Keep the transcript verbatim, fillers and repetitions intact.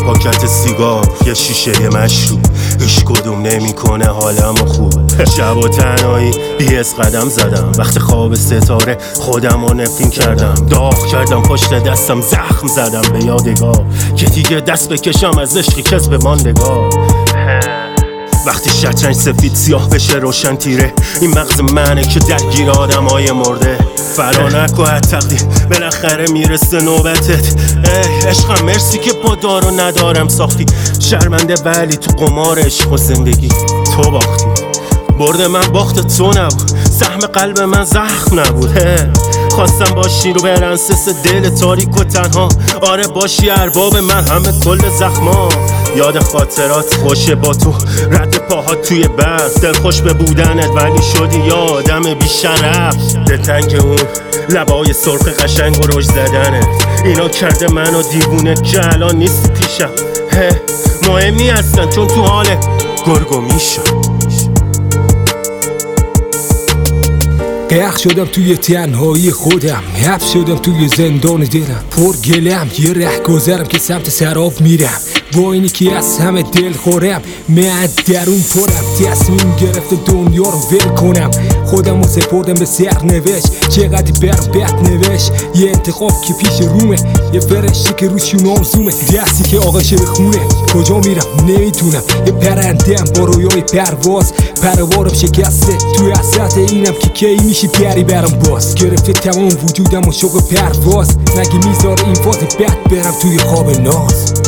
پاکت سیگار، یه شیشه مشروب، هیچ کدوم نمیکنه حالمو خوب. شب و تنهایی بی از قدم زدم، وقت خواب ستاره خودم رو نفرین کردم. داغ کردم پشت دستم، زخم زدم به یادگار که دیگه دست بکشم از عشقی کس به ماندگار. وقتی شطرنج سفید سیاه بشه روشن تیره، این مغز منه که درگیر آدم های مرده. فرا نکو از تقدیر، بالاخره میرسه نوبتت. ای عشقم مرسی که با دار و ندارم ساختی. شرمنده ولی تو قمار عشق و زندگی تو باختی. برد من باخت تو نبود، سهم قلب من زخم نبود. خواستم باشی رو برنسس دل تاریک و تنها. آره باشی ارباب من همه کل زخما. یاد خاطرات خوشه با تو، رد پاها توی برف. دل خوش به بودنت ولی شدی یا آدم بی شرف. دلتنگ اون لبای سرخ قشنگ و رژ زدنت، اینا کرده منو دیوونه که الان نیستی پیشم. مهمی هستن چون تو حال گرگو میشم. غرق شدم توی تنهایی خودم، حبس شدم توی زندان دلم. پر گلم یه ره گذرم که سمت سراب میرم. با اینی که از همه دل خورم، من درون پرم. تصمیم گرفته دنیا رو ول کنم، خودم رو سپردم به سرنوشت. چقدر برم بد نوشت، یه انتخاب که پیش رومه، یه فرشته که روشون آرزومه. دستی که آغشه به خونه، کجا میرم نمیدونم. یه پرندم با رویای پرواز، پروارم شکسته توی حسرت اینم که کی میشه پری برم باز. گرفته تمام وجودم و شوق پرواز، مگه میذاره این فاز بد برم توی خواب ناز.